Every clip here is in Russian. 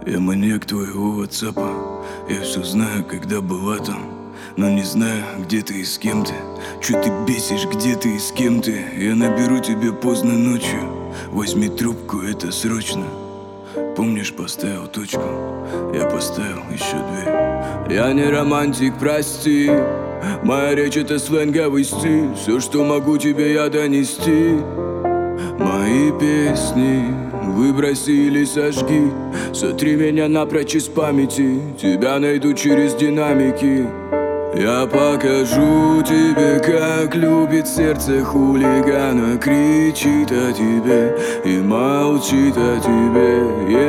Я маньяк твоего ватсапа. Я все знаю, когда была там, но не знаю, где ты и с кем ты. Чё ты бесишь, где ты и с кем ты? Я наберу тебе поздно ночью. Возьми трубку, это срочно. Помнишь, поставил точку? Я поставил еще две. Я не романтик, прости. Моя речь это сленговый стиль. Все, что могу тебе я донести. Мои песни выброси или сожги. Сотри меня напрочь из памяти. Тебя найду через динамики. Я покажу тебе, как любит сердце хулигана. Кричит о тебе и молчит о тебе.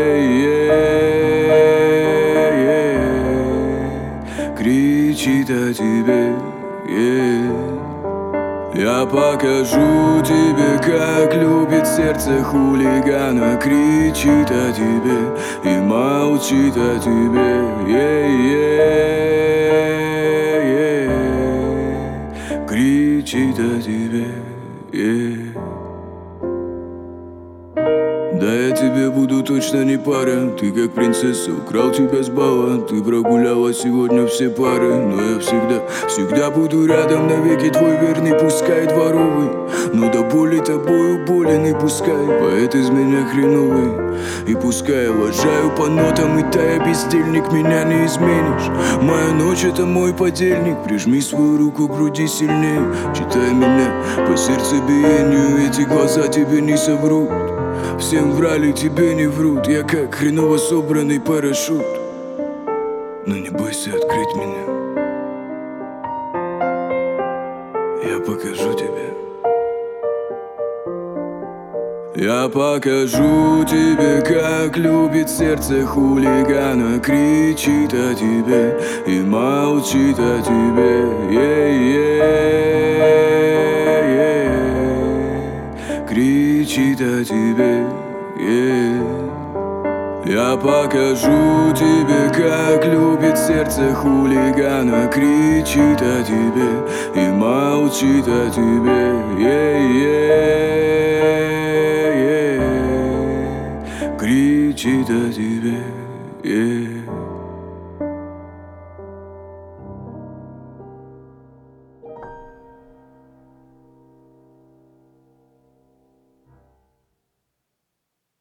Кричит о тебе. Я покажу тебе, как любит сердце хулигана. Кричит о тебе и молчит о тебе. Кричит о тебе. Да я тебе буду точно не пара. Ты как принцесса, украл тебя с бала. Ты прогуляла сегодня все пары. Но я всегда буду рядом навеки. Твой верный, пускай дворовый. Но до боли тобою болен. И пускай поэт из меня хреновый. И пускай я лажаю по нотам. И тая бездельник, меня не изменишь. Моя ночь это мой подельник. Прижми свою руку к груди сильнее. Читай меня по сердцебиению. Эти глаза тебе не соврут. Всем врали, тебе не врут. Я как хреново собранный парашют. Но не бойся открыть меня. Я покажу тебе. Я покажу тебе, как любит сердце хулигана. Кричит о тебе и молчит о тебе. Кричит о тебе. Я покажу тебе, как любит сердце хулигана. Кричит о тебе и молчит о тебе. Кричит о тебе.